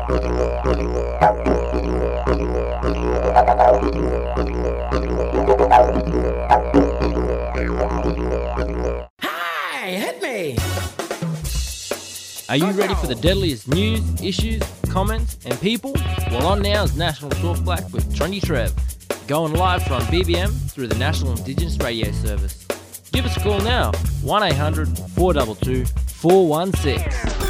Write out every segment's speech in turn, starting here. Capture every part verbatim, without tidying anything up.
Hey, hit me! Are you ready for the deadliest news, issues, comments and people? Well, on now is National Talk Black with Trendy Trev, going live from B B M through the National Indigenous Radio Service. Give us a call now, one eight hundred four two two four one six.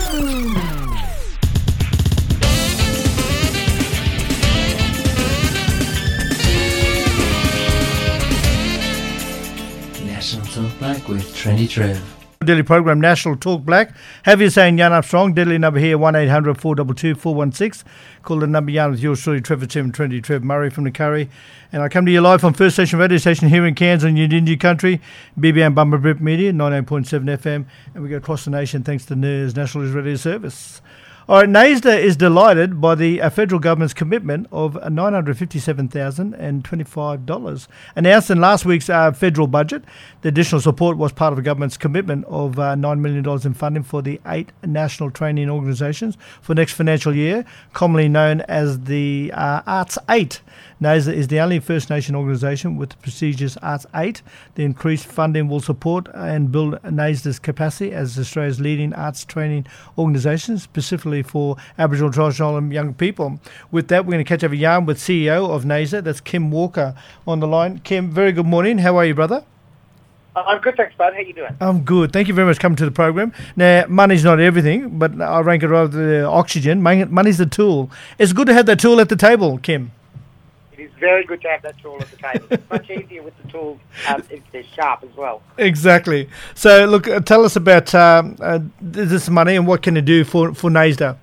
National Talk Black with Trendy Trev. Daily program National Talk Black. Have you saying Jan Armstrong? Daily number here one eight hundred four two two four one six. Call the number Jan with yours truly, Trevor Tim, Trendy Trev Murray from the Curry. And I come to you live from First Station Radio Station here in Cairns on Yidindi Country, B B M Bumper Brip Media, ninety-eight point seven F M, and we go across the nation thanks to N I R S National News Radio Service. All right, NAISDA is delighted by the uh, federal government's commitment of nine hundred fifty-seven thousand twenty-five dollars. Announced in last week's uh, federal budget, the additional support was part of the government's commitment of uh, nine million dollars in funding for the eight national training organisations for next financial year, commonly known as the uh, Arts eight. NAISDA is the only First Nation organisation with the prestigious Arts eight. The increased funding will support and build NAISDA's capacity as Australia's leading arts training organisation, specifically for Aboriginal, Torres Strait Islander young people. With that, we're going to catch up a yarn with C E O of NAISDA, that's Kim Walker, on the line. Kim, very good morning. How are you, brother? I'm good, thanks, bud. How you doing? I'm good. Thank you very much for coming to the program. Now, money's not everything, but I rank it over the oxygen. Money's the tool. It's good to have that tool at the table, Kim. It is very good to have that tool at the table. It's much easier with the tools um, if they're sharp as well. Exactly. So, look, uh, tell us about um, uh, this money and what can it do for, for NAISDA.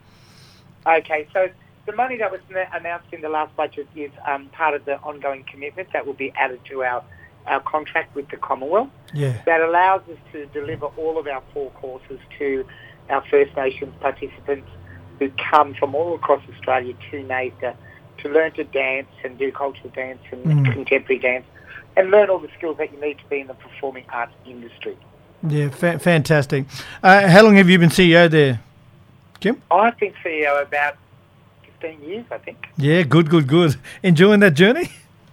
Okay, so the money that was announced in the last budget is um, part of the ongoing commitment that will be added to our, our contract with the Commonwealth. Yeah. That allows us to deliver all of our four courses to our First Nations participants who come from all across Australia to NAISDA to learn to dance and do cultural dance and mm. contemporary dance and learn all the skills that you need to be in the performing arts industry. Yeah, fa- fantastic. Uh, how long have you been C E O there, Kim? I've been C E O about fifteen years, I think. Yeah, good, good, good. Enjoying that journey?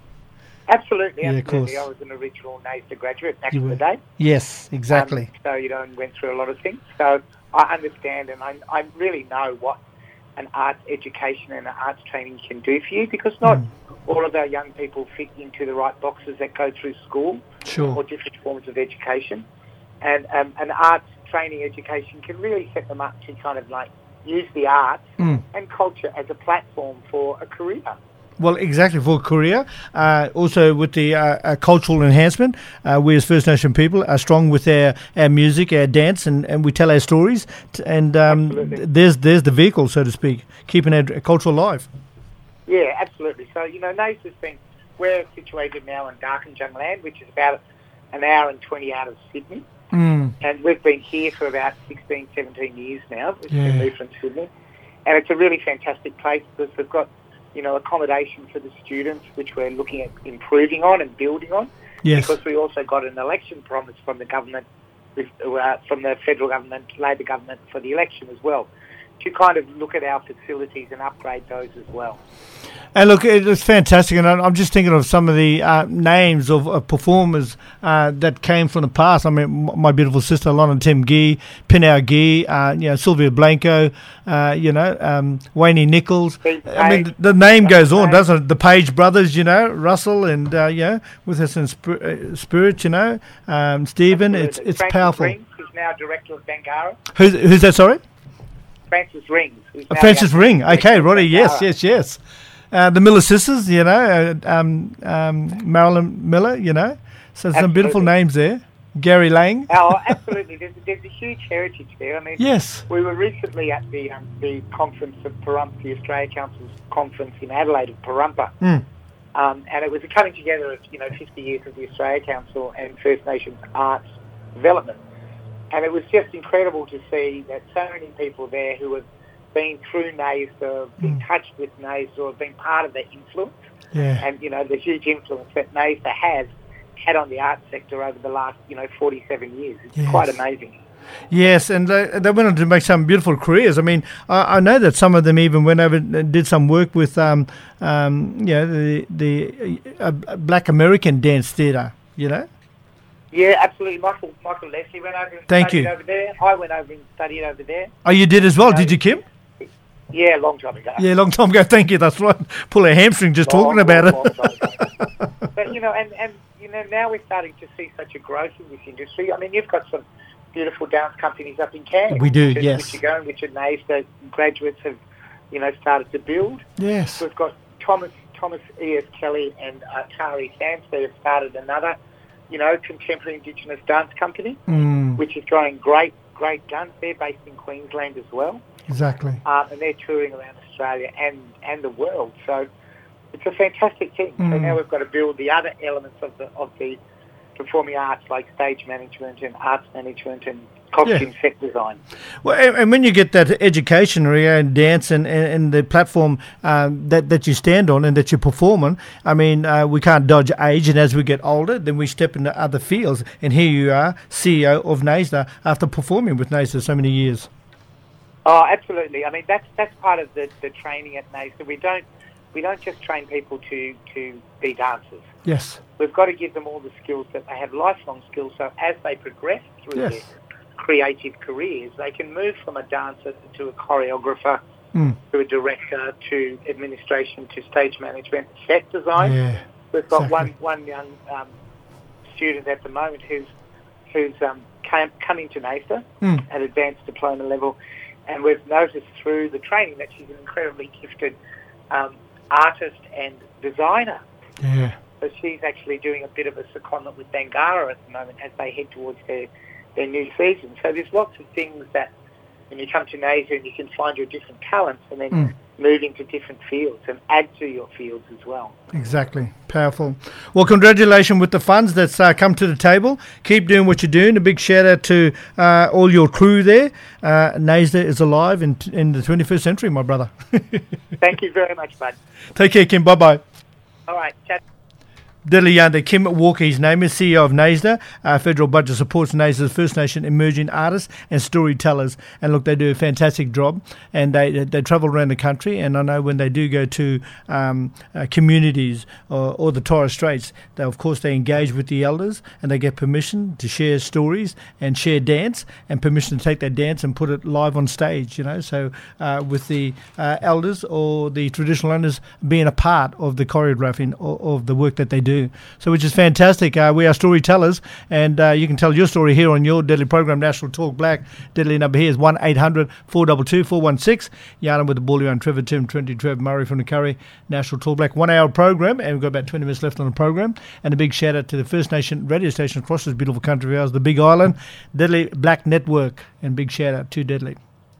Absolutely, yeah, absolutely. I was an original NAISDA graduate back in the day. Yes, exactly. Um, so, you know, and went through a lot of things. So I understand and I, I really know what an arts education and an arts training can do for you, because not mm. all of our young people fit into the right boxes that go through school sure. or different forms of education. And um, an arts training education can really set them up to kind of like use the arts mm. and culture as a platform for a career. Well, exactly, for a career. Uh, also with the uh, uh, cultural enhancement, uh, we as First Nation people are strong with our, our music, our dance, and, and we tell our stories. T- and um, th- there's there's the vehicle, so to speak, keeping our culture alive. Yeah, absolutely. So, you know, NAISDA's been, we're situated now in Darkinjung land, which is about an hour and twenty out of Sydney. Mm. And we've been here for about sixteen, seventeen years now. We've yeah. been moved from Sydney. And it's a really fantastic place because we've got, you know, accommodation for the students, which we're looking at improving on and building on. Yes. Because we also got an election promise from the government, with, uh, from the federal government, Labor government, for the election as well, to kind of look at our facilities and upgrade those as well. And look, it's fantastic, and I'm just thinking of some of the uh, names of uh, performers uh, that came from the past. I mean, my beautiful sister, Lana Tim Gee, Pinau Gee, uh, you know, Sylvia Blanco, uh, you know, um, Wayne Nichols. I mean, the, the name goes on, doesn't it? The Page brothers, you know, Russell, and uh, you know, with us in sp- uh, spirit, you know, um, Stephen. It's it's Francis powerful. Rings, who's now director of Bangarra. Who's who's that? Sorry. Francis Rings. Uh, Francis Ring. Okay, Roddy. Yes, yes, yes. Uh, the Miller sisters, you know, uh, um, um, Marilyn Miller, you know. So some Absolutely. beautiful names there. Gary Lang. Oh, absolutely. There's, there's a huge heritage there. I mean, yes. We were recently at the um, the conference of Parumpa, the Australia Council's conference in Adelaide of Parumpa. Mm. Um, and it was a coming together of, you know, fifty years of the Australia Council and First Nations arts development. And it was just incredible to see that so many people there who have been through NAISDA, been mm. touched with NAISDA, or have been part of the influence. Yeah. And, you know, the huge influence that NAISDA has had on the arts sector over the last, you know, forty-seven years. It's yes. quite amazing. Yes, and they, they went on to make some beautiful careers. I mean, I, I know that some of them even went over and did some work with, um, um, you know, the the uh, Black American Dance Theatre. You know. Yeah, absolutely. Michael Michael Leslie went over and Thank studied you. over there. I went over and studied over there. Oh, you did as well, No. did you, Kim? Yeah, long time ago. Yeah, long time ago. Thank you. That's right. Pull a hamstring just Long, talking about long, it. long time ago. But, you know, and, and, you know, now we're starting to see such a growth in this industry. I mean, you've got some beautiful dance companies up in Cairns. We do, which is- yes. Which are going, which are names that graduates have, you know, started to build. Yes. We've got Thomas Thomas E S Kelly and uh, Tari Sandsby have started another, you know, contemporary Indigenous dance company, Mm, which is throwing great, great guns. They're based in Queensland as well, exactly. um, and they're touring around Australia and, and the world. So it's a fantastic thing. So Mm. now we've got to build the other elements of the of the performing arts, like stage management and arts management and costume set design. Well, and, and when you get that education around dance and, and, and the platform um, that, that you stand on and that you perform on, I mean, uh, we can't dodge age, and as we get older, then we step into other fields. And here you are, C E O of NAISDA, after performing with NAISDA so many years. Oh, absolutely. I mean, that's that's part of the, the training at NAISDA. We don't we don't just train people to, to be dancers. Yes. We've got to give them all the skills that they have, lifelong skills, so as they progress through Yes. their creative careers, they can move from a dancer to a choreographer, Mm. to a director, to administration, to stage management, set design. Yeah. We've got exactly. one one young um, student at the moment who's who's um, came, come into NAISDA Mm. at advanced diploma level, and we've noticed through the training that she's an incredibly gifted um, artist and designer. Yeah. So she's actually doing a bit of a secondment with Bangara at the moment as they head towards their, their new season. So there's lots of things that when you come to NAISDA and you can find your different talents and then Mm. move into different fields and add to your fields as well. Exactly. Powerful. Well, congratulations with the funds that's uh, come to the table. Keep doing what you're doing. A big shout out to uh, all your crew there. Uh, NAISDA is alive in, in the twenty-first century, my brother. Thank you very much, bud. Take care, Kim. Bye-bye. All right, chat. Diddley Yanda Kim Walker, his name is C E O of NAISDA. Uh, federal budget supports NAISDA's First Nation emerging artists and storytellers. And look, they do a fantastic job, and they they, they travel around the country. And I know when they do go to um, uh, communities or, or the Torres Straits, they of course they engage with the elders and they get permission to share stories and share dance, and permission to take that dance and put it live on stage. You know, so uh, with the uh, elders or the traditional owners being a part of the choreographing of, of the work that they do. So which is fantastic. Uh, we are storytellers, and uh, you can tell your story here on your Deadly program, National Talk Black. Deadly number here is one eight hundred four two two four one six. Yarn with the Bully on Trevor Tim, Trinity Trev, Murray from the Curry, National Talk Black. One hour program, and we've got about twenty minutes left on the program. And a big shout out to the First Nation radio station across this beautiful country of ours, the Big Island, Deadly Black Network. And big shout out to Deadly.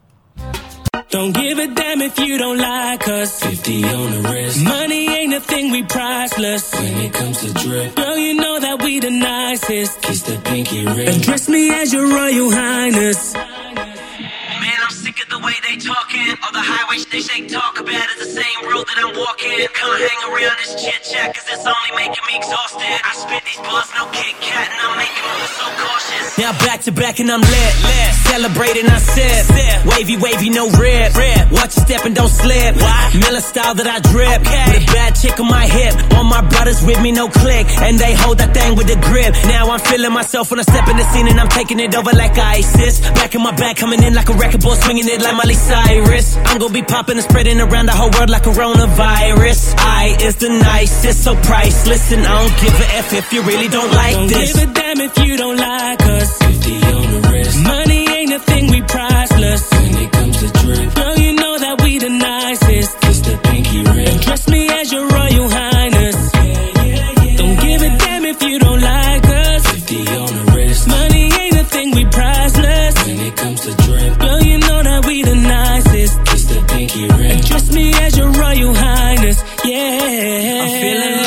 Don't give a damn if you don't like us. fifty on the wrist. Money ain't a thing, we priceless. When it comes to drip, girl, you know that we the nicest. Kiss the pinky ring. Address me as your royal highness. Man, I'm sick of the way they talking. All the highway they say talk about is the same road that I'm walking. Come hang around this chit chat, cause it's only making me exhausted. I spit these bullets, no Kit Kat, and I'm making moves so cautious. Now back to back and I'm lit, lit. Celebrating, I sip, sip. Wavy, wavy, no rip, rip. Watch you step and don't slip. Why? Miller style that I drip. Okay. With a bad chick on my hip. All my brothers with me, no click. And they hold that thing with the grip. Now I'm feeling myself when I step in the scene and I'm taking it over like ISIS. Back in my back, coming in like a wrecking ball, swinging it like Miley Cyrus. I'm gonna be popping and spreading around the whole world like coronavirus. I is the nicest, so priceless. And I don't give a F if you really don't like don't this. Don't give a damn if you don't like us. fifty on the wrist. Money ain't a thing, we priceless. When it comes to drip, girl, you know that we the nicest. Kiss the pinky ring. Address me as your royal highness. Yeah, yeah, yeah. Don't give a damn if you don't like us. fifty on the wrist. Money ain't a thing, we priceless. When it comes to drip, girl, you know that we the nicest. Kiss the pinky ring. Address me as your royal highness. Yeah, I'm feeling like I got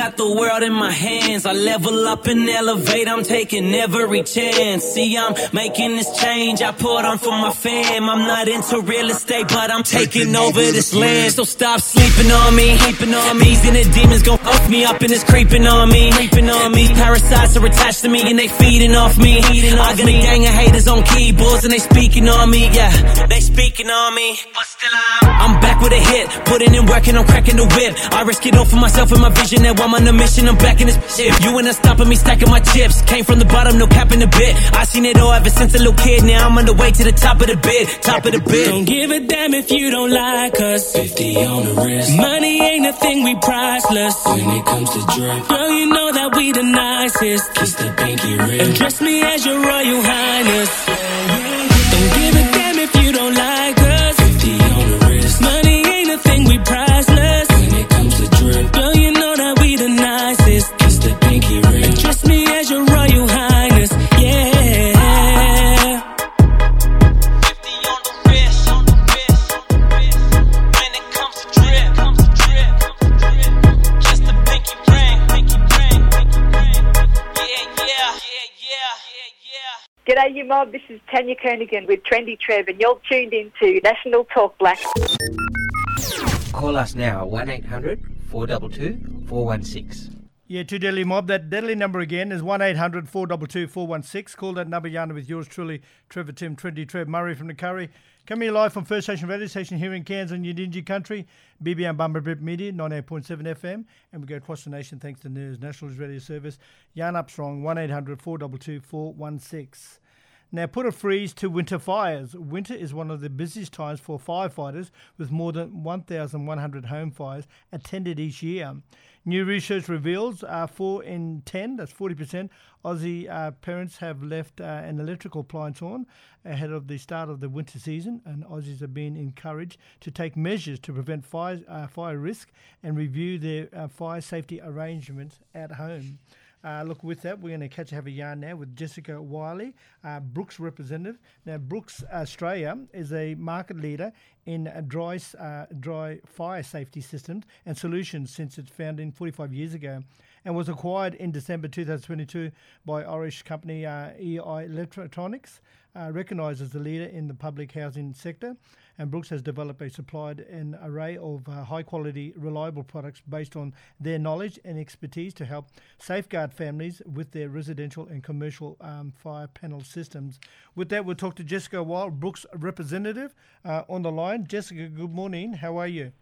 got the world in my hands. I level up and elevate, I'm taking every chance. See, I'm making this change, I put on for my fam. I'm not into real estate, but I'm taking over this land. So stop sleeping on me, sleeping on me. These inner demons gon' fuck me up and it's creeping on me, creeping on me. These parasites are attached to me and they feeding off me. I got a gang of haters on keyboards and they speaking on me, yeah. They speaking on me, but still I'm I'm back with a hit, putting in work and I'm cracking the whip. I risk it all for myself and my vision. Now I'm on a mission, I'm back in this shit. You ain't stopping me stacking my chips. Came from the bottom, no cap in the bit. I seen it all ever since a little kid. Now I'm on the way to the top of the bid, top of the bid. Don't give a damn if you don't like us. fifty on the wrist. Money ain't a thing, we priceless. When it comes to drip, Girl, you know that we the nicest. kiss the pinky ring. Address me as your royal highness. Don't give a damn if you don't like us. fifty on the wrist. Money ain't a thing, we priceless. When it comes to drip, Girl, you know that we the nicest. kiss the pinky ring. Address me as your royal highness. Yeah. fifty on the wrist, on the wrist, on the wrist. When it comes to drip, comes to drip, comes to drip. Just the pinky ring, pinky ring, pinky ring. Yeah, yeah, yeah, yeah, yeah, yeah. G'day, you mob. This is Tanya Kernigan with Trendy Trev, and you're tuned into National Talk Black. Call us now, one eight hundred four two two four one six. Yeah, to Deadly Mob. That deadly number again is one eight hundred four two two four one six. Call that number, Yana, with yours truly, Trevor Tim, Trendy Trev, Murray from the Curry. Coming live from First Station Radio Station here in Cairns on Yidinji Country, B B M Bumblebip Media, ninety-eight point seven F M, and we go across the nation thanks to News National Radio Service. Jan Upstrong, one eight hundred four two two four one six. Now, put a freeze to winter fires. Winter is one of the busiest times for firefighters, with more than one thousand one hundred home fires attended each year. New research reveals uh, four in ten, that's forty percent, Aussie uh, parents have left uh, an electrical appliance on ahead of the start of the winter season, and Aussies are being encouraged to take measures to prevent fire, uh, fire risk and review their uh, fire safety arrangements at home. Uh, look, with that, we're going to catch have a yarn now with Jessica Wiley, uh, Brooks representative. Now, Brooks Australia is a market leader in uh, dry uh, dry fire safety systems and solutions since its founding forty-five years ago, and was acquired in December two thousand twenty-two by Irish company uh, E I Electronics, uh, recognised as the leader in the public housing sector. And Brooks has developed a supplied an array of uh, high-quality, reliable products based on their knowledge and expertise to help safeguard families with their residential and commercial um, fire panel systems. With that, we'll talk to Jessica Wild, Brooks representative, uh, on the line. Jessica, good morning. How are you?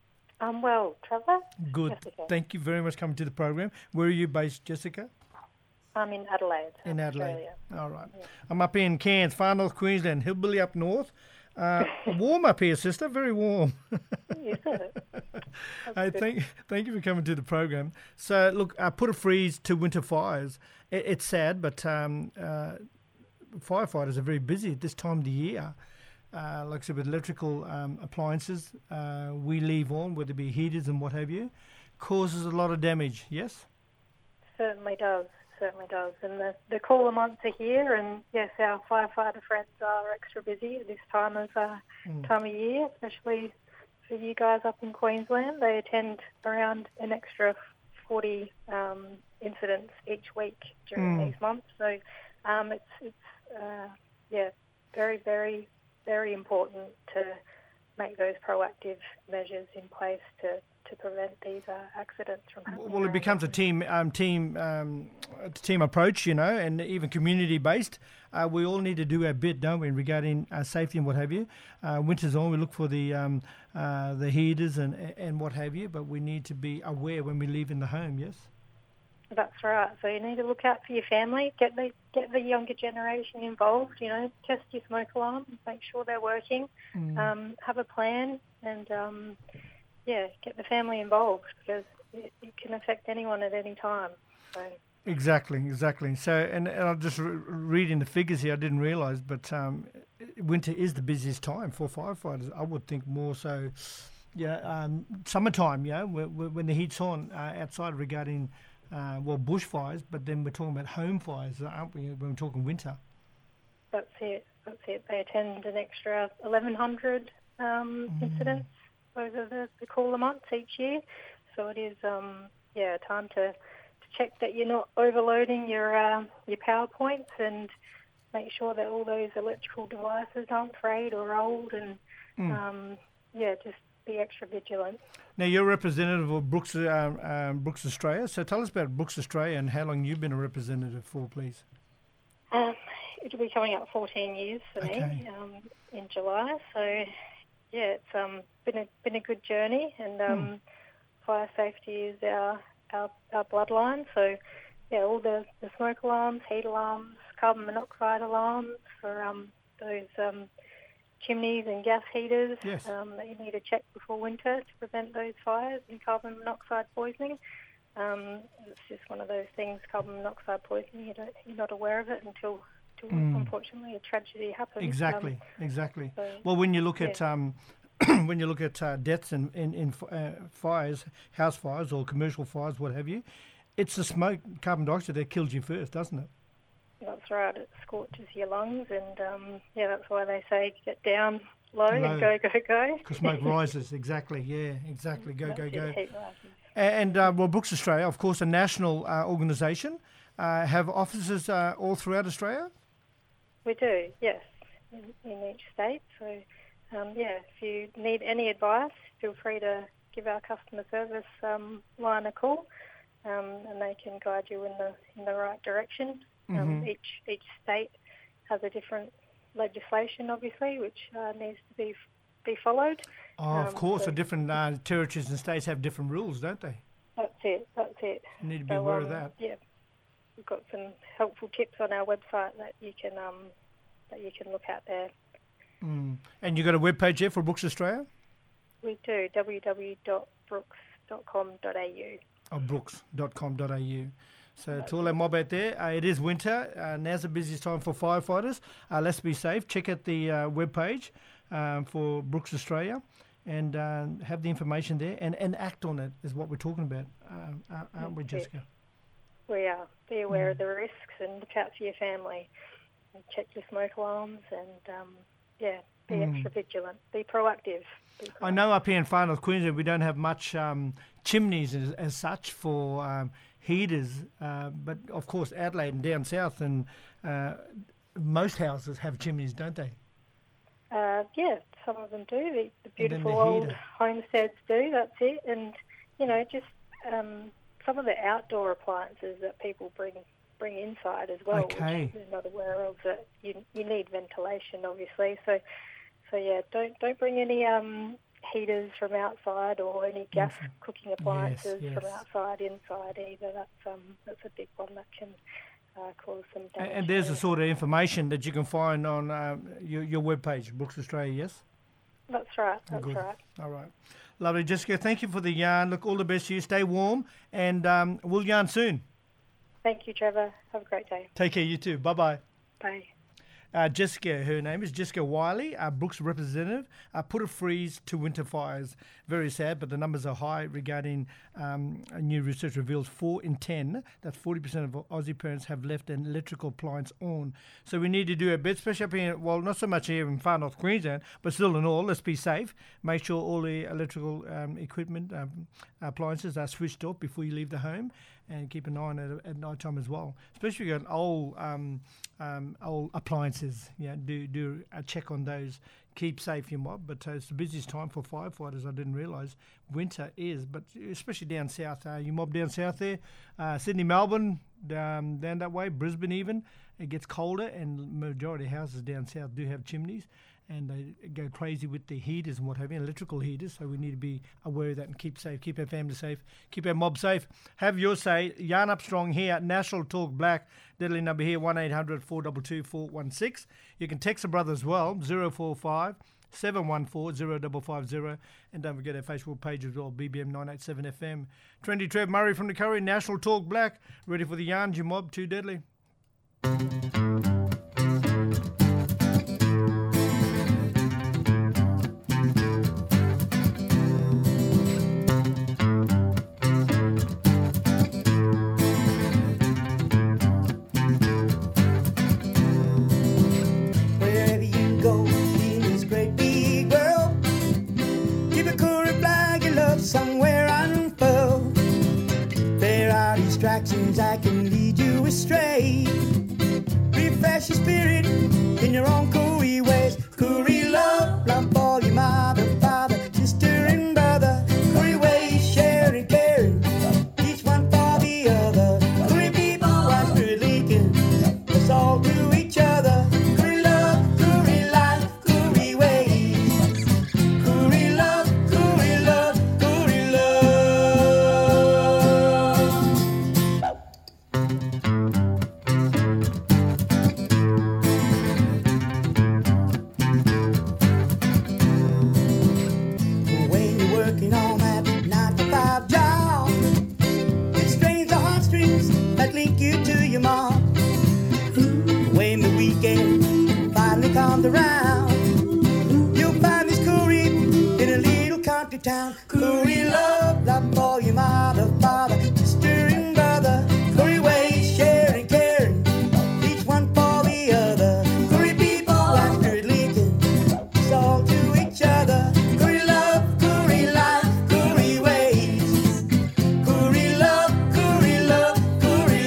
I'm well, Trevor. Good. Jessica. Thank you very much for coming to the program. Where are you based, Jessica? I'm in Adelaide. In Adelaide. Australia. All right. Yeah. I'm up in Cairns, far north Queensland, hillbilly up north. Uh, warm up here, sister. Very warm. Is it? Hey, thank, thank you for coming to the program. So, look, uh, put a freeze to winter fires. It, it's sad, but um, uh, firefighters are very busy at this time of the year. Uh, like I said, with electrical um, appliances, uh, we leave on, whether it be heaters and what have you, causes a lot of damage, yes? Certainly does. Certainly does. And the, the cooler months are here, and yes, our firefighter friends are extra busy at this time of uh, Mm. time of year, especially for you guys up in Queensland. They attend around an extra forty um, incidents each week during Mm. these months. So um, it's it's uh, yeah, very very very important to make those proactive measures in place to. to prevent these uh, accidents from happening. Well, it becomes a team um, team um, a team approach, you know, and even community based. Uh, we all need to do our bit, don't we, regarding uh, safety and what have you. Uh, winter's on, we look for the um, uh, the heaters and and what have you, but we need to be aware when we leave in the home. Yes. That's right. So you need to look out for your family. Get the get the younger generation involved. You know, test your smoke alarm, make sure they're working. Mm. Um, have a plan and. Um, Yeah, get the family involved because it, it can affect anyone at any time. So. Exactly, exactly. So, and, and I'm just re- reading the figures here. I didn't realise, but um, winter is the busiest time for firefighters. I would think more so, yeah, um, summertime. Yeah, when, when the heat's on uh, outside regarding uh, well bushfires, but then we're talking about home fires, aren't we? When we're talking winter. That's it. That's it. They attend an extra eleven hundred um, mm. incidents over the, the cooler months each year. So it is, um, yeah, time to, to check that you're not overloading your uh, your power points and make sure that all those electrical devices aren't frayed or old, and Mm. um, yeah, just be extra vigilant. Now, you're a representative of Brooks, um, um, Brooks Australia, so tell us about Brooks Australia and how long you've been a representative for, please. Um, it'll be coming up fourteen years for Okay. me um, in July. So, yeah, it's um, been a been a good journey, and um, Hmm. fire safety is our, our our bloodline. So, yeah, all the, the smoke alarms, heat alarms, carbon monoxide alarms for um, those um, chimneys and gas heaters Yes. um, that you need to check before winter to prevent those fires and carbon monoxide poisoning. Um, it's just one of those things, carbon monoxide poisoning, you don't, you're not aware of it until, until Mm. unfortunately a tragedy happens. Exactly, Um, exactly. so, Well, when you look yeah. at um, when you look at uh, deaths in in, in f- uh, fires, house fires or commercial fires, what have you, it's the smoke, carbon dioxide that kills you first, doesn't it? That's right, it scorches your lungs, and um, yeah, that's why they say get down low, Low. and go, go, go. Because smoke rises. Exactly. Yeah. Exactly. Go, That's go, it, go. heat rises. And uh, well, Brooks Australia, of course, a national uh, organisation, uh, have offices uh, all throughout Australia. We do, yes, in, in each state. So, um, yeah, if you need any advice, feel free to give our customer service um, line a call, um, and they can guide you in the in the right direction. Um, Mhm. each each state has a different legislation, obviously, which uh, needs to be be followed. Oh, of Um, course, so- the different uh, territories and states have different rules, don't they? That's it. That's it. You need to be So, aware um, of that. Yeah, we've got some helpful tips on our website that you can um, that you can look at there. Mm. And you got a web page here for Brooks Australia? We do w w w dot brooks dot com dot a u. Oh, brooks dot com dot a u. So to all our mob out there, uh, it is winter. Uh, now's the busiest time for firefighters. Uh, let's be safe. Check out the uh, web page um, for Brooks Australia and uh, have the information there and, and act on it is what we're talking about, um, uh, aren't we, That's it. Jessica? We are. Be aware Mm. of the risks and look out for your family. And check your smoke alarms and, um, yeah, be Mm. extra vigilant. Be proactive. Be I know up here in Far North Queensland we don't have much um, chimneys as, as such for um, heaters, uh, but of course Adelaide and down south and uh, most houses have chimneys, don't they? Uh, yeah, some of them do. The, the And then beautiful the old heater. homesteads do. That's it. And you know, just um, some of the outdoor appliances that people bring bring inside as well, Okay. which they're not aware of. That you you need ventilation, obviously. So so yeah, don't don't bring any um, heaters from outside or any gas Awesome. cooking appliances yes. from outside inside either. That's um that's a big one that can uh, cause some A- damage. And there's to- the sort of information that you can find on um, your, your webpage, Brooks Australia, yes? That's right. That's Good. right. All right. Lovely. Jessica, thank you for the yarn. Look, all the best to you. Stay warm and um, we'll yarn soon. Thank you, Trevor. Have a great day. Take care, you too. Bye-bye. Bye. Uh, Jessica, her name is Jessica Wiley, uh, Brooks representative. Uh, put a freeze to winter fires. Very sad, but the numbers are high regarding um, a new research reveals four in ten, that's forty percent of Aussie parents have left an electrical appliance on. So we need to do a bit, especially up here, well, not so much here in Far North Queensland, but still in all, let's be safe. Make sure all the electrical um, equipment, um, appliances are switched off before you leave the home, and keep an eye on it at night time as well. Especially if you've got old um, um, old appliances, yeah, do do a check on those. Keep safe, your mob. But uh, it's the busiest time for firefighters. I didn't realise winter is, but especially down south. Uh, you mob down south there, uh, Sydney, Melbourne, um, down that way, Brisbane even. It gets colder, and majority of houses down south do have chimneys, and they go crazy with the heaters and what have you, electrical heaters. So we need to be aware of that and keep safe, keep our family safe, keep our mob safe. Have your say. Yarn Up Strong here, National Talk Black. Deadly number here, one eight hundred four two two four one six. You can text the brother as well, zero four five seven one four zero five five zero. And don't forget our Facebook page as well, B B M nine eight seven F M. Trendy Trev Murray from the Curry, National Talk Black. Ready for the yarns, your mob, too deadly. Wherever you go, be this great big world. Keep a cool flag, your love somewhere unfurled. distractions that can lead you astray. Refresh your spirit in your own Koori ways. Koori love, love for your mother, father, sister and brother. Koori ways, sharing, caring, each one for the other. Koori people, one spirit linking us all to each other. Koori love, Koori life, Koori ways. Koori love, Koori love, Koori when you're working on that nine to five job, it strains the heartstrings that link you to your mom. When the weekend finally comes around, you'll find this Koori in a little country town. Koori love, love for your mother, father, sister and brother. Koori ways, sharing, caring, each one for the other. Koori people, one spirit linking us all to each other. Koori love, Koori life, Koori ways. Koori love, Koori love, Koori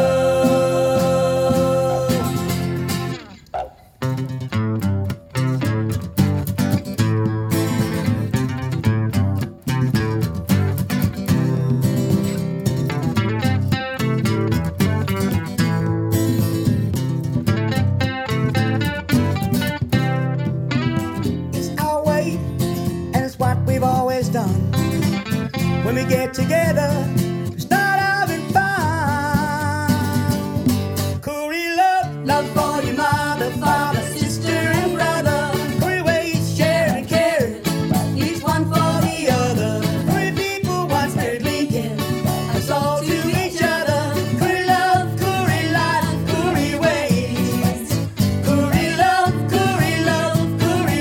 It's our way, and it's what we've always done. When we get together, we start having fun. Koori love, love for your mother, father, sister and brother. Koori ways, sharing, caring, each one for the other. Koori people, one spirit linking us all to each other. Koori love, Koori life, Koori ways. Koori love, Koori love, Koori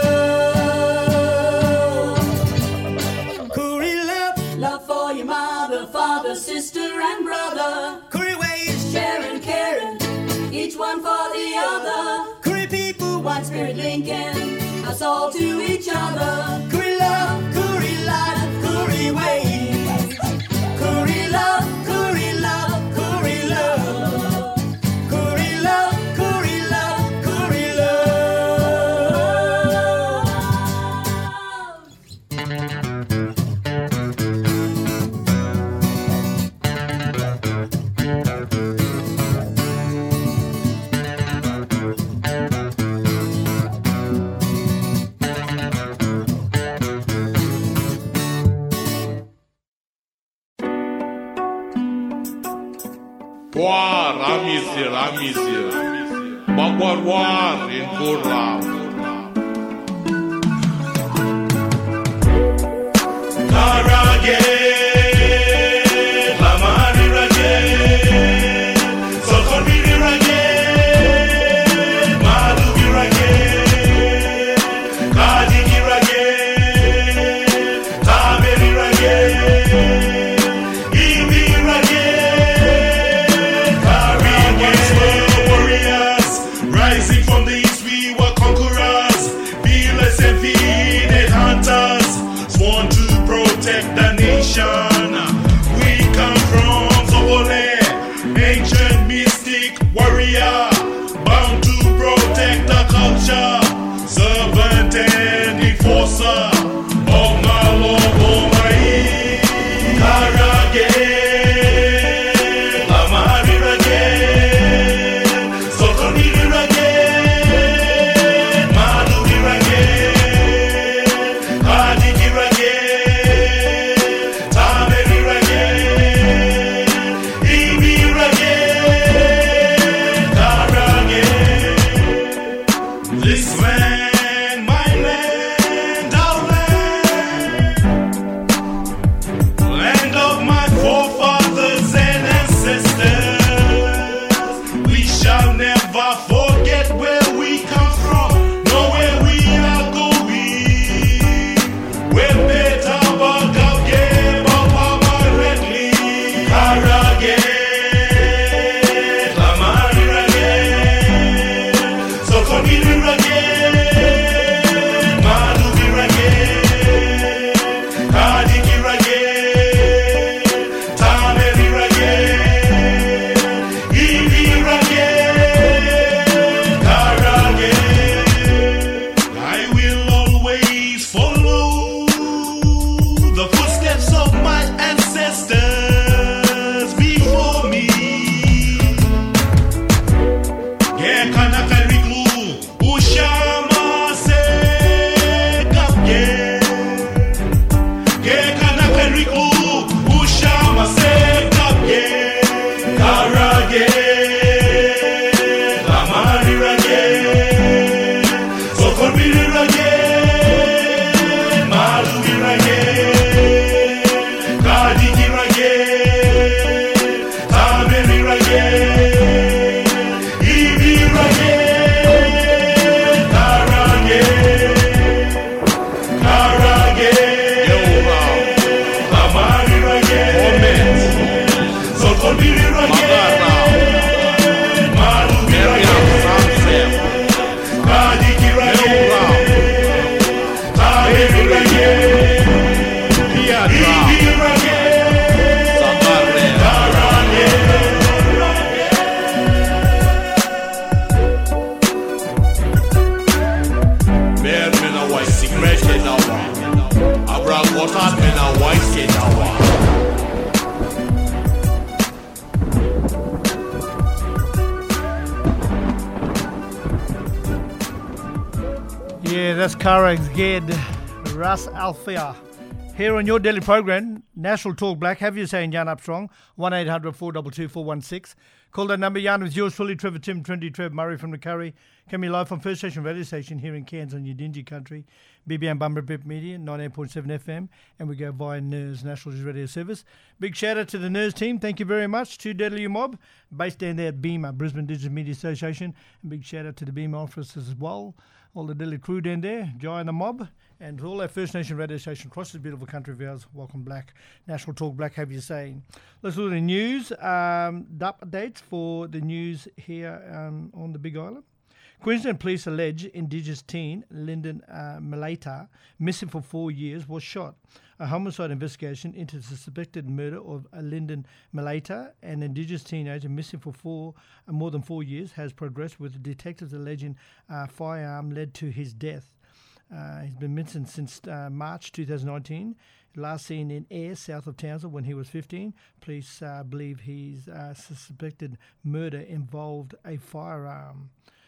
love. Koori love, love for your mother, father, sister and brother. Koori ways, sharing, caring, each one for the other. Koori people, one spirit linking us all to each other. Koori love, Koori life, Koori ways. Koori love, Koori love, Koori love. Koori love, Koori love, Koori War, amisir, amisir. Bagwar war in Kurlam. Narage, Lamani Rage, Sokoniri Rage, Malubi Rage, Kadiki Rage, Tameri Rage, Ibi Rage. Rising from the east, we were conquerors. Water in a white skate hour. Yeah, that's Kara's Ged, Ras Alfia. Here on your daily program, National Talk Black, have you saying Jan Armstrong, one eight hundred four two two four one six. Call that number, Jan, with yours fully, Trevor Tim, Trinity Trev, Murray from the Curry. Coming live from First Station Radio Station here in Cairns on Yidinji Country, B B M Bumper Bip Media, ninety-eight point seven F M, and we go via N E R S, National Radio Service. Big shout out to the N E R S team, thank you very much. To Deadly Mob, based down there at BEMA, Brisbane Digital Media Association. And big shout out to the BEMA office as well. All the Deadly crew down there, Jai and the Mob, and all our First Nation radio station across this beautiful country of ours. Welcome Black, National Talk Black, have you saying. Let's look at the news, um, the updates for the news here um, on the Big Island. Queensland police allege Indigenous teen Lyndon uh, Malaita, missing for four years, was shot. A homicide investigation into the suspected murder of uh, Lyndon Malaita, an Indigenous teenager missing for four, uh, more than four years, has progressed, with detectives alleging a firearm led to his death. Uh, he's been missing since uh, March twenty nineteen. Last seen in Ayr, south of Townsville, when he was fifteen. Police uh, believe his uh, suspected murder involved a firearm.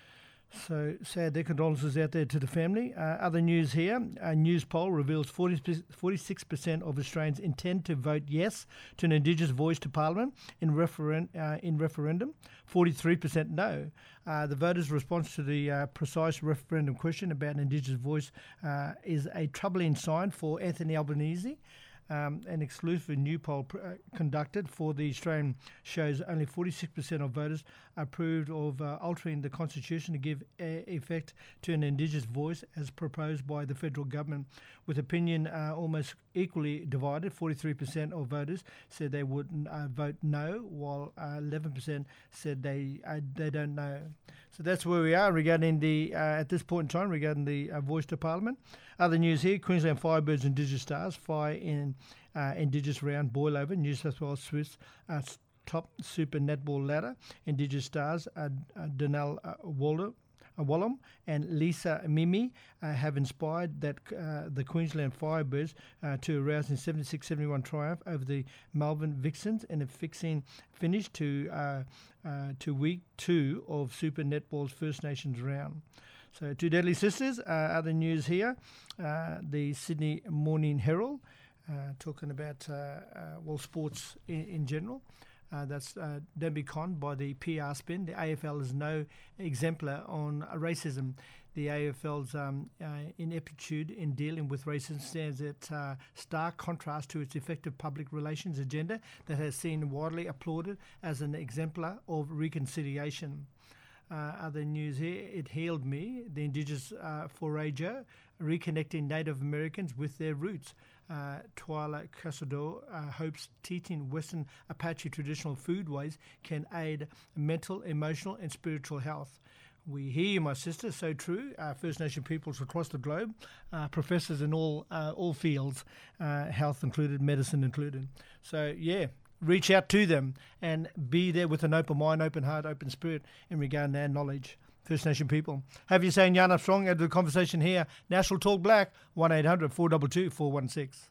So sad their condolences out there to the family. Uh, other news here, a news poll reveals forty, forty-six percent of Australians intend to vote yes to an Indigenous voice to Parliament in, referen- uh, in referendum, forty-three percent no. Uh, the voters' response to the uh, precise referendum question about an Indigenous voice uh, is a troubling sign for Anthony Albanese. Um, an exclusive new poll pr- uh, conducted for the Australian shows only forty-six percent of voters approved of uh, altering the constitution to give uh, effect to an Indigenous voice as proposed by the federal government, with opinion uh, almost equally divided. forty-three percent of voters said they would uh, vote no, while uh, eleven percent said they uh, they don't know. So that's where we are regarding the, uh, at this point in time, regarding the uh, voice to Parliament. Other news here, Queensland Firebirds Indigenous Stars fire in uh, Indigenous round boil-over, New South Wales Swiss uh, top super netball ladder. Indigenous Stars, uh, uh, Donnell uh, Walder, uh, Wallum and Lisa Mimi uh, have inspired that uh, the Queensland Firebirds uh, to a rousing seventy-six seventy-one triumph over the Melbourne Vixens in a fixing finish to uh, uh, to week two of Super Netball's First Nations round. So, two Deadly Sisters, uh, other news here. Uh, the Sydney Morning Herald, uh, talking about, uh, uh, well, sports in, in general. Uh, that's uh, don't be conned by the P R spin. The A F L is no exemplar on racism. The A F L's um, uh, ineptitude in dealing with racism stands at uh, stark contrast to its effective public relations agenda that has seen widely applauded as an exemplar of reconciliation. Uh, other news here, It Healed Me, the Indigenous uh, forager, reconnecting Native Americans with their roots. Uh, Twyla Casador uh, hopes teaching Western Apache traditional foodways can aid mental, emotional and spiritual health. We hear you, my sister, so true. Uh, First Nation peoples across the globe, uh, professors in all uh, all fields, uh, health included, medicine included. So, yeah. Reach out to them and be there with an open mind, open heart, open spirit in regard to their knowledge. First Nation people. Have you saying Jan Armstrong out of the conversation here. National Talk Black, one eight hundred four two two four one six.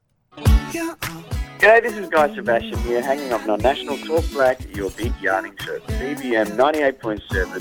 G'day, this is Guy Sebastian here, hanging up on National Talk Black, your big yarning show. B B M ninety-eight point seven.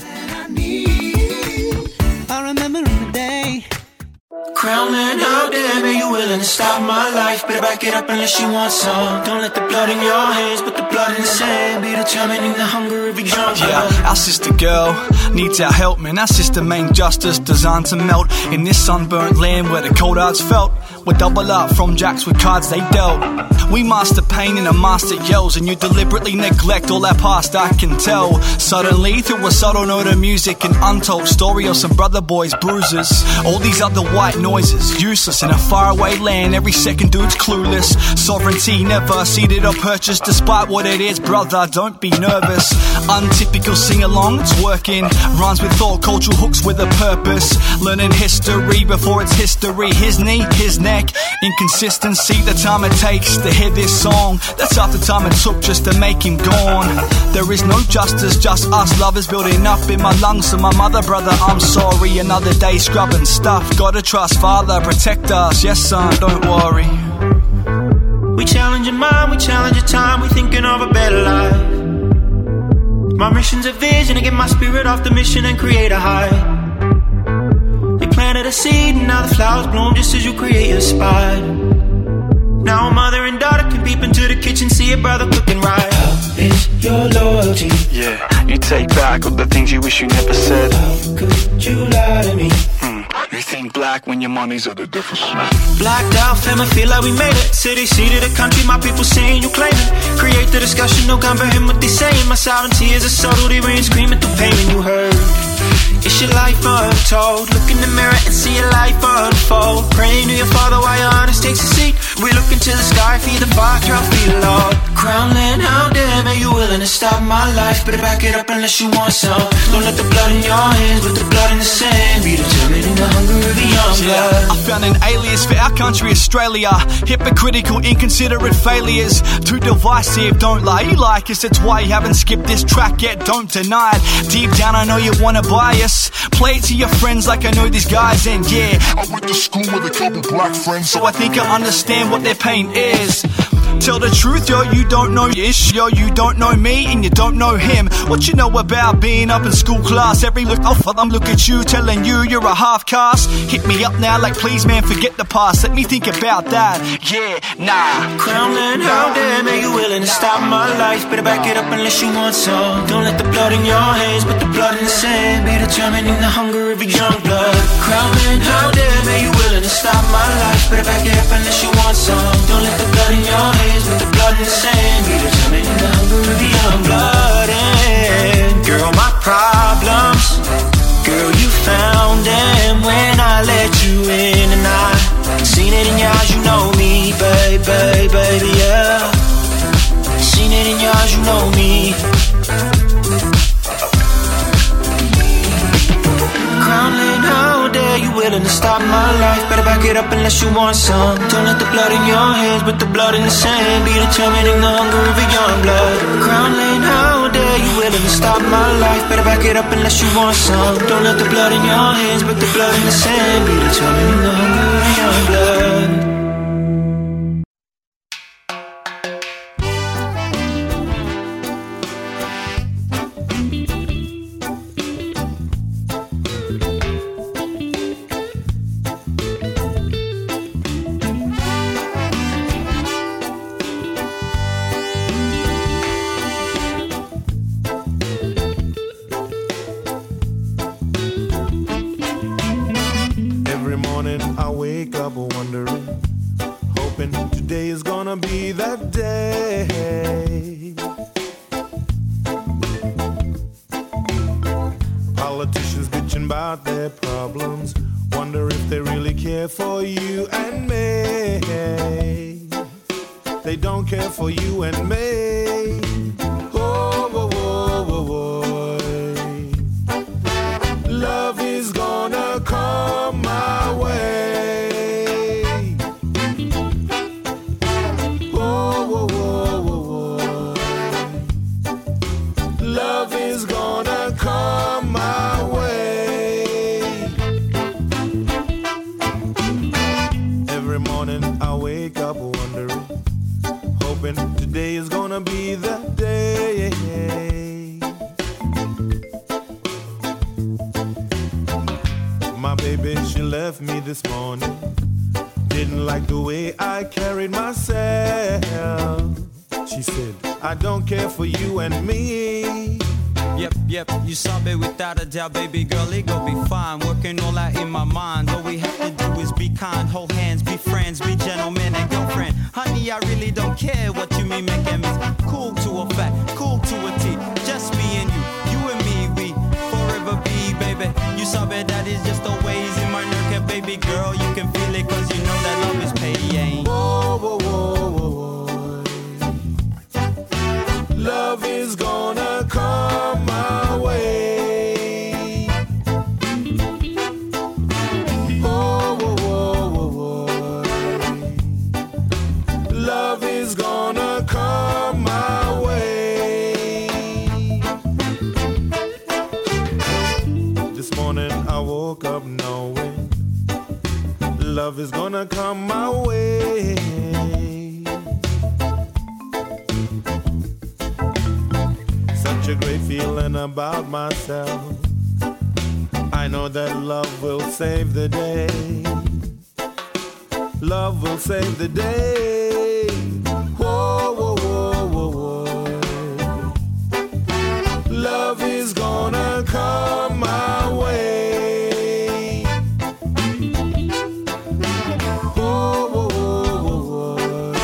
I remember in the day. Crown man, how damn are you willing to stop my life? Better back it up unless you want some. Don't let the blood in your hands, put the blood in the sand. Be determining the hunger of your jump. Yeah, our sister girl needs our help, man. Our sister main justice designed to melt in this sunburnt land where the cold hearts felt. We're double up from jacks with cards they dealt. We master pain and a master yells, and you deliberately neglect all our past, I can tell. Suddenly, through a subtle note of music, an untold story of some brother boys' bruises. All these other white noises, useless in a faraway land. Every second dude's clueless. Sovereignty never ceded or purchased, despite what it is, brother, don't be nervous. Untypical sing-along, it's working. Rhymes with thought, cultural hooks with a purpose. Learning history before it's history. His knee, his neck. Inconsistency, the time it takes to hear this song. That's half the time it took just to make him gone. There is no justice, just us lovers building up in my lungs. So my mother, brother, I'm sorry. Another day scrubbing stuff. Gotta trust, Father, protect us. Yes, son, don't worry. My mission's a vision to get my spirit off the mission and create a high. You planted a seed and now the flowers bloom just as you create your spot. Now mother and daughter can peep into the kitchen, see a brother cooking right. How is your loyalty? Yeah, you take back all the things you wish you never said. How could you lie to me? Hmm. You think black when your money's at a difference. Blacked out, family feel like we made it. City, seat of the country, my people saying you claim it. Create the discussion, no comprehend what they saying. My sovereignty is a subtlety, rain screaming through pain when you heard. It's your life untold. Look in the mirror and see your life unfold. Praying to your father while your honest takes a seat. We look into the sky, feed the fire, trophy, Lord. Crown land, how damn are you willing to stop my life? Better back it up unless you want some. Don't let the blood in your hands, but the blood in the sand be determined in the hunger of a young blood. I found an alias for our country, Australia. Hypocritical, inconsiderate failures. Too divisive, don't lie. You like us, that's why you haven't skipped this track yet. Don't deny it. Deep down, I know you wanna buy us. Play it to your friends like I know these guys, and yeah, I went to school with a couple black friends, so I think I understand what their pain is. Tell the truth, yo, you don't know ish. Yo, you don't know me and you don't know him. What you know about being up in school class? Every look off of them look at you, telling you you're a half caste. Hit me up now like, please man, forget the past. Let me think about that, yeah, nah. Crown land, how damn are you willing to stop my life? Better back it up unless you want some. Don't let the blood in your hands, but the blood in the sand be determining the hunger of a young blood. Crown land, how damn are you willing to stop my life? Better back it up unless you want some. Don't let the blood in your hands, with the blood in the sand, be determining the hunger of the young blood. And girl, my problems, girl, you found them when I let you in, and I seen it in your eyes, you know me, baby, baby, yeah. Seen it in your eyes, you know me. Crownland, how dare you willing to stop my life? Better back it up unless you want some. Don't let the blood in your hands, but the blood in the sand be determining the hunger of a young blood. Crownland, how dare you willing to stop my life? Better back it up unless you want some. Don't let the blood in your hands, but the blood in the sand be determining the hunger of a young blood. Baby girl, it gon' be fine. Working all out in my mind. All we have to do is be kind, hold hands, be friends, be gentlemen and girlfriend. Honey, I really don't care what you mean making me cool to a fact, cool to a T. Just me and you, you and me, we forever be, baby. You saw it, that is just always in my nerve, baby girl. You can feel it, cause you know that love is paying. Whoa, whoa, whoa, whoa, whoa. Love is gonna come my way. Love is gonna come my way. Such a great feeling about myself. I know that love will save the day. Love will save the day. Whoa, whoa, whoa, whoa, whoa. Love is gonna come my way. Whoa, whoa, whoa, whoa,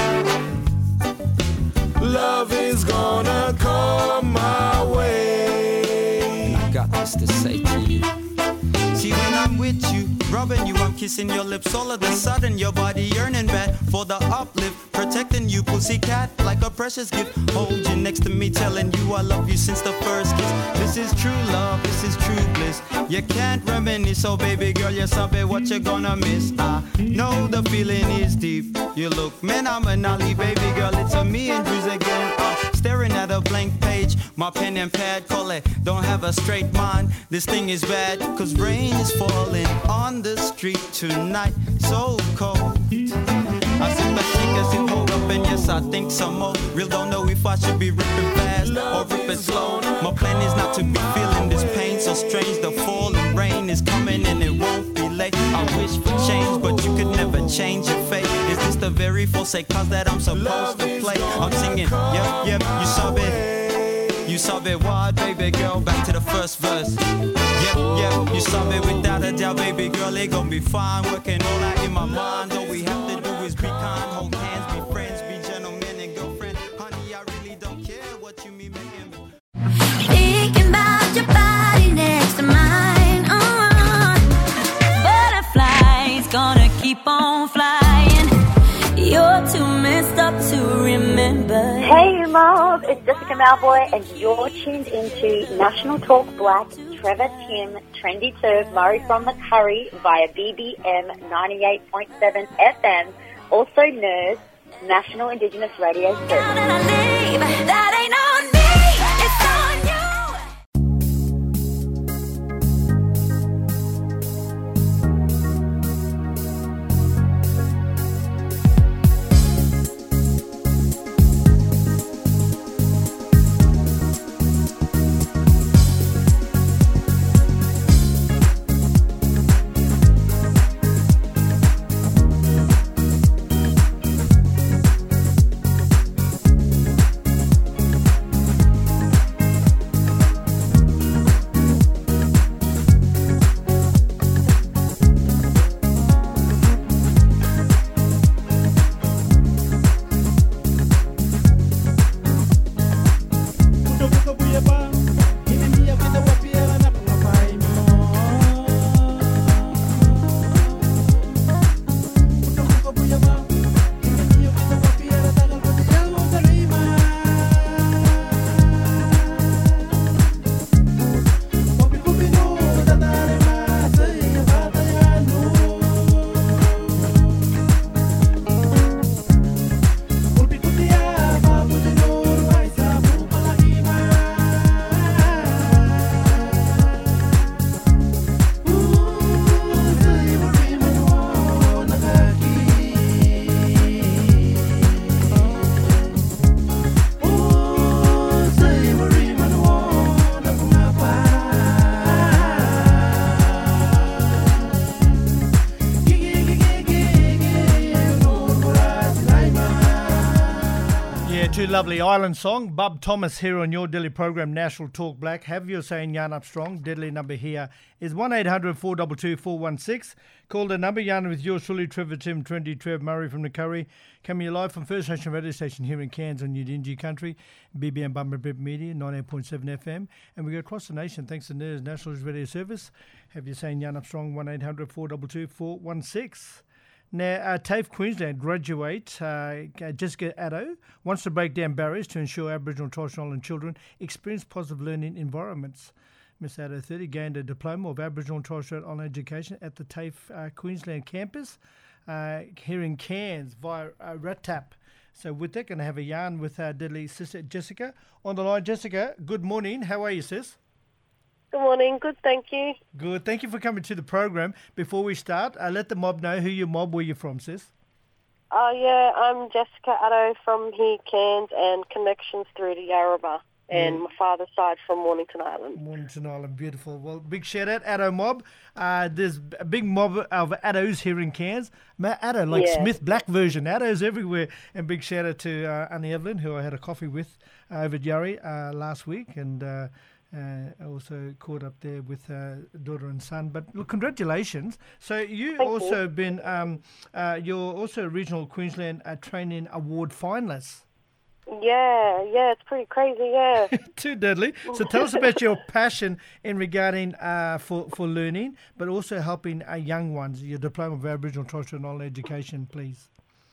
whoa. Love is gonna come my way. I got this to say to you. See, when I'm with you, rubbing you, I'm kissing your lips. All of a sudden, your body yearning back for the uplift. Protecting you, pussycat, like a precious gift. Hold you next to me, telling you I love you since the first kiss. This is true love, this is true bliss. You can't reminisce, so baby girl, you sabe what you're gonna miss. I know the feeling is deep. You look phenomenally, baby girl, it's a me and Drews again. I'm staring at a blank page, my pen and pad call it. Don't have a straight mind, this thing is bad, cause rain is falling on the street tonight, so cold. I sit back, take a sip, hold up, and yes, I think some more. Real don't know if I should be ripping fast or ripping slow. My plan is not to be feeling this pain so strange. The falling rain is coming and it won't be late. I wish for change, but you could never change your fate. Is this the very false cause that I'm supposed to play? I'm singing, yep, yep, you saw it. You saw it, what, baby girl? Back to the first verse. Yep, yep, you saw it without a doubt, baby girl. It gon' be fine, working all out in my mind. All we have to do is be kind, hold hands, be friends, be gentlemen and girlfriend. Honey, I really don't care what you mean, making me. Thinking about your body next to mine. Uh, butterflies gonna keep on flying. You're too messed up to remember. Hey, Mom, it's Jessica Malboy, and you're tuned into National Talk Black, Trevor Tim, Trendy Turv, Murray from the Curry via B B M ninety-eight point seven F M, also N E R S, National Indigenous Radio Service. That ain't on me, it's on you. Lovely island song. Bub Thomas here on your daily program, National Talk Black. Have your say in Yarn Up Strong. Deadly number here is one eight hundred four two two four one six. Call the number. Yarn with yours truly, Trevor Tim, Trendy Trev, Murray from the Curry. Coming live from First Nation radio station here in Cairns on Yidinji country. B B M Bumper Bip Media, ninety-eight point seven F M. And we go across the nation thanks to N E R S National Radio Service. Have your say in Yarn Up Strong, one eight hundred four two two four one six. Now, uh, TAFE Queensland graduate uh, Jessica Addo wants to break down barriers to ensure Aboriginal and Torres Strait Island children experience positive learning environments. Miss Addo, thirty, gained a diploma of Aboriginal and Torres Strait Island education at the TAFE uh, Queensland campus uh, here in Cairns via uh, RATAP. So with that, going to have a yarn with our deadly sister Jessica. On the line, Jessica, good morning. How are you, sis? Good morning. Good, thank you. Good. Thank you for coming to the program. Before we start, uh, let the mob know who your mob, where you're from, sis. Oh, uh, yeah, I'm Jessica Addo from here, Cairns, and connections through to Yarrabah and Yeah. my father's side from Mornington Island. Mornington Island, beautiful. Well, big shout out, Addo Mob. Uh, there's a big mob of Addos here in Cairns. Ma- Addo, like Yeah. Smith Black version. Addo's everywhere. And big shout out to uh, Annie Evelyn, who I had a coffee with uh, over at Yari uh, last week. And uh, uh, I also caught up there with uh, daughter and son. But look, congratulations. So you Thank also you. been, um, uh, you're also a Regional Queensland uh, Training Award finalist. Yeah, yeah, it's pretty crazy, yeah. Too deadly. So tell us about your passion in regarding uh, for, for learning, but also helping uh, young ones, your Diploma of Aboriginal Torres Strait Islander Education, please.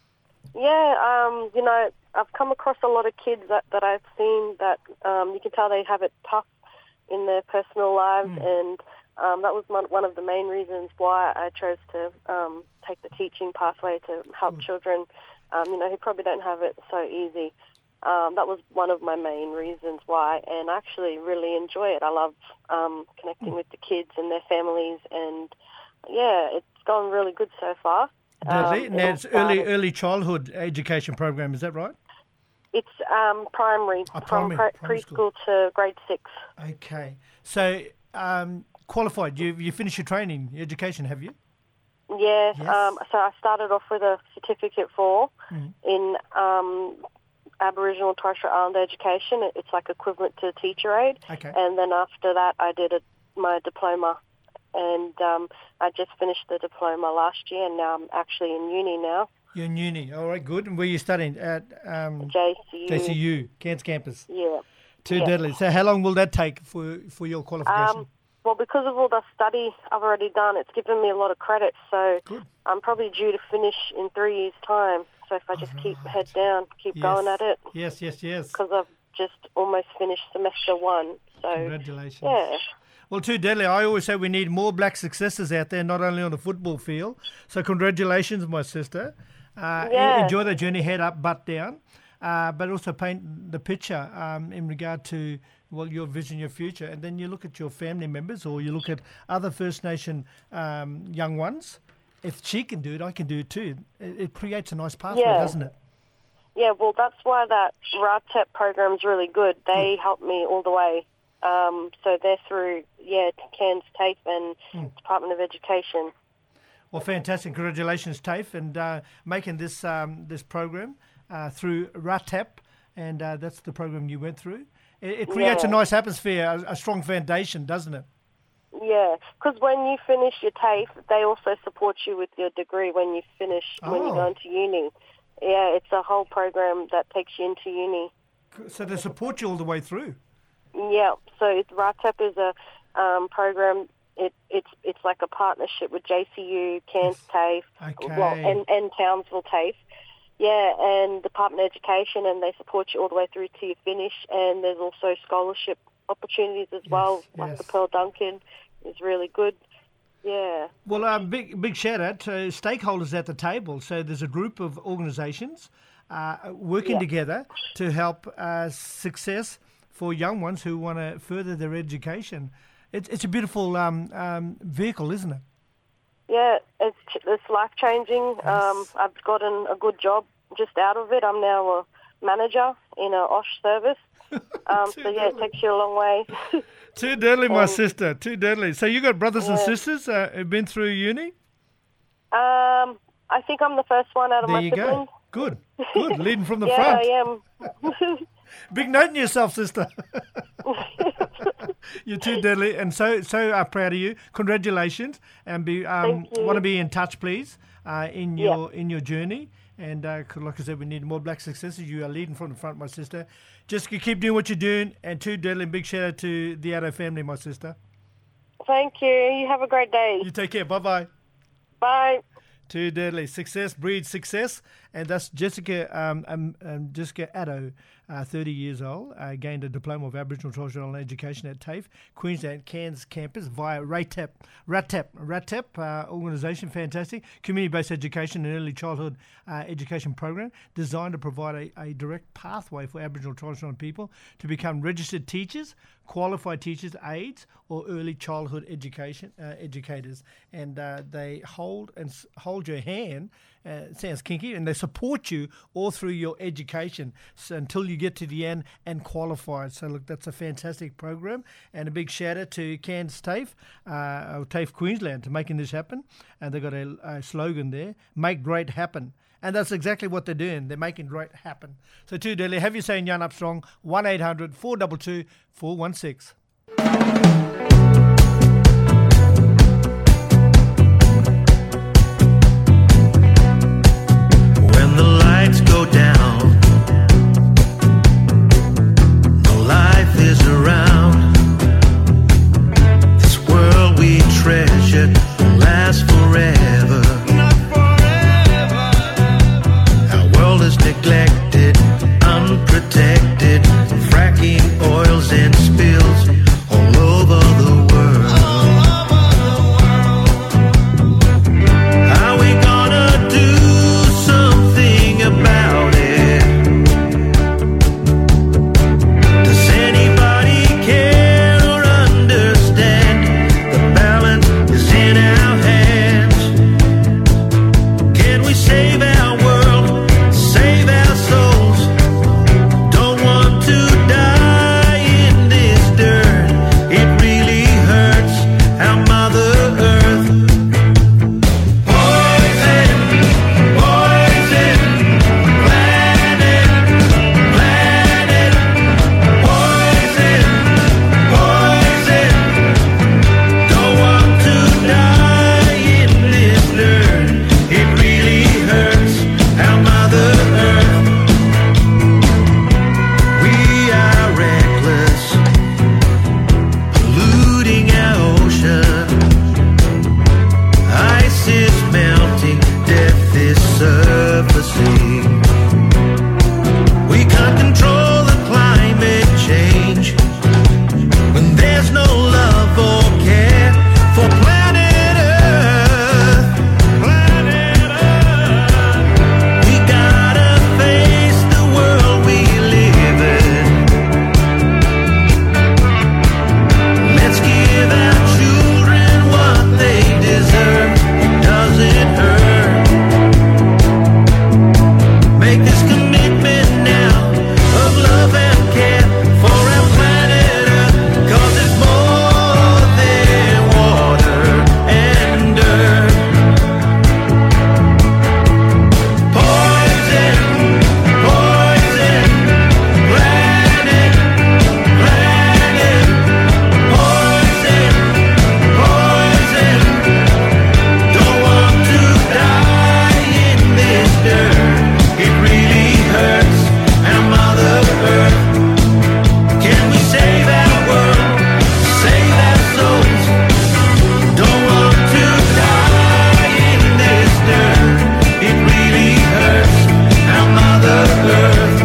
Yeah, um, you know, I've come across a lot of kids that, that I've seen that um, you can tell they have it tough in their personal lives, and um, that was my, one of the main reasons why I chose to um, take the teaching pathway to help children, um, you know, who probably don't have it so easy. Um, that was one of my main reasons why, and I actually really enjoy it. I love um, connecting with the kids and their families, and yeah, it's gone really good so far. Deadly. Um, now it it's all early started- early childhood education program, is that right? It's um, primary, Oh, from primary, pre- primary preschool to grade six. Okay. So um, qualified, you you finished your training, your education, have you? Yeah, Yes. um, so I started off with a certificate for Mhm. in um, Aboriginal and Torres Strait Islander education. It- It's like equivalent to teacher aid. Okay. And then after that, I did a, my diploma, and um, I just finished the diploma last year, and now I'm actually in uni now. You're in uni. All right, good. And where are you studying? At um, J C U. J C U, Cairns campus. Yeah. Too Yeah. deadly. So how long will that take for, for your qualification? Um, well, because of all the study I've already done, it's given me a lot of credit. So I'm probably due to finish in three years' time. So if I just keep head down, keep Yes. going at it, Yes, yes, yes. because I've just almost finished semester one. So Congratulations. yeah. Well, too deadly. I always say we need more black successes out there, not only on the football field. So congratulations, my sister. Uh, Yeah. Enjoy the journey, head up, butt down. Uh, but also paint the picture um, in regard to, well, your vision, your future. And then you look at your family members or you look at other First Nation um, young ones. If she can do it, I can do it too. It, it creates a nice pathway, Yeah. doesn't it? Yeah, well, that's why that R A T E P program's really good. They helped me all the way. Um, so they're through, yeah, Cairns TAFE and Mm. Department of Education. Well, fantastic. Congratulations, TAFE, and uh, making this um, this program uh, through R A T E P, and uh, that's the program you went through. It, it creates Yeah. a nice atmosphere, a, a strong foundation, doesn't it? Yeah, because when you finish your TAFE, they also support you with your degree when you finish, when you Oh. go into uni. Yeah, it's a whole program that takes you into uni. So they support you all the way through. Yeah, so it's, R A T E P is a um, program. It, it's it's like a partnership with J C U, Cairns TAFE, Okay. well, and, and Townsville TAFE. Yeah, and Department of Education, and they support you all the way through to your finish. And there's also scholarship opportunities as well, like yes. the Pearl Duncan is really good. Yeah. Well, um, big big shout out to stakeholders at the table. So there's a group of organisations uh, working Yeah. together to help uh, success for young ones who want to further their education. It's it's a beautiful um, um, vehicle, isn't it? Yeah, it's it's life changing. Um, I've gotten a good job just out of it. I'm now a manager in a O S H service. Um, so yeah, it takes you a long way. Too deadly, my Um, sister. Too deadly. So you got brothers and Yeah. sisters uh, who've been through uni? Um, I think I'm the first one out of There my you siblings. go. Good. Good. Leading from the yeah, front. I am. Big note in yourself, sister. You're too deadly, and so so uh, proud of you. Congratulations, and be um, Thank you. want to be in touch, please, uh, in Yeah. your in your journey. And uh, 'cause like I said, we need more black successes. You are leading from the front, my sister. Just keep doing what you're doing, and too deadly. Big shout out to the Addo family, my sister. Thank you. You have a great day. You take care. Bye bye. Bye. Too deadly. Success breeds success. And that's Jessica um, um, um, Jessica Addo, uh, thirty years old, uh, gained a Diploma of Aboriginal and Torres Strait Islander Education at TAFE, Queensland Cairns campus via R A T E P. R A T E P, R A T E P uh, organisation, fantastic. Community-based education and early childhood uh, education program designed to provide a, a direct pathway for Aboriginal and Torres Strait Islander people to become registered teachers, qualified teachers, aides, or early childhood education uh, educators. And uh, they hold and s- hold your hand Uh, sounds kinky, and they support you all through your education so until you get to the end and qualify. So look, that's a fantastic program, and a big shout out to Cairns TAFE, uh, or TAFE Queensland, for making this happen. And they've got a, a slogan there: "Make great happen." And that's exactly what they're doing. They're making great happen. So to Delhi, have you saying Jan Armstrong, one eight hundred four two two four one six. When the lights go down, no life is around. This world we treasure will last forever. Is neglected, unprotected, fracking oils and spills all over the world. Are we gonna do something about it? Does anybody care or understand? The balance is in our hands. Can we save our world? Save our souls. Don't want to die in this dirt. It really hurts our Mother Earth. Poison, poison, planet, planet. Poison, poison. Don't want to die in this dirt. It really hurts our Mother Earth. We are reckless, polluting our ocean. Ice is melting, death is surfacing. We can't control the climate change when there's no love or care for planet Earth. Planet Earth. We gotta face the world we live in. Let's give our children what they deserve. It doesn't hurt. Make this commitment now of love and care for our planet Earth. 'Cause it's more than water and dirt. Poison, poison, planet, planet. Poison, poison. Don't want to die in this dirt. It really hurts our Mother Earth. Can we save our world? Save our souls. Don't want to die in this dirt. It really hurts our Mother Earth.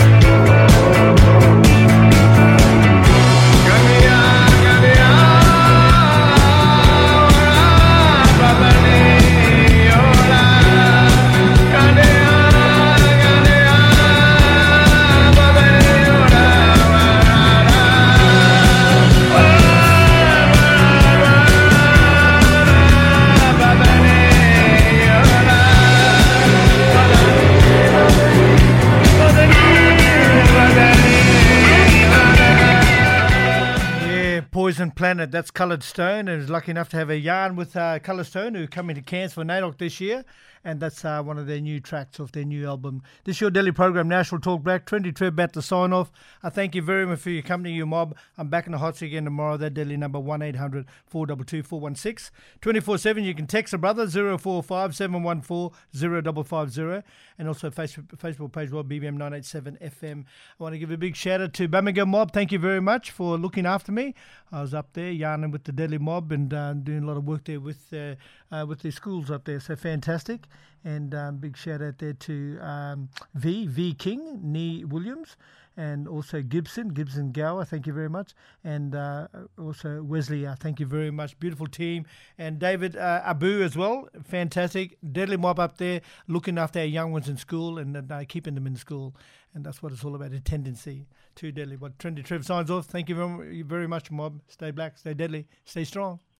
Yeah, Poison Planet, that's Coloured Stone, and was lucky enough to have a yarn with uh, Coloured Stone, who come into Cairns for NAIDOC this year, and that's uh, one of their new tracks off their new album. This is your daily program, National Talk Black, twenty Treb about to sign off. I thank you very much for your company, your mob. I'm back in the hot seat again tomorrow. That daily number one eight hundred four two two four one six. twenty-four seven, you can text a brother, zero four five seven one four zero five five zero, and also Facebook, Facebook page, well, B B M nine eight seven F M. I want to give a big shout out to Birmingham Mob. Thank you very much for looking after me. I was up there yarning with the Deadly Mob and uh, doing a lot of work there with uh, uh, with the schools up there. So fantastic. And um, big shout out there to um, V, V King, Nee Williams, and also Gibson, Gibson Gower, thank you very much. And uh, also Wesley, uh, thank you very much. Beautiful team. And David uh, Abu as well, fantastic. Deadly Mob up there, looking after our young ones in school and uh, keeping them in school. And that's what it's all about, attendancy. Too deadly. What Trendy Trev signs off. Thank you very, very much, Mob. Stay black, stay deadly, stay strong.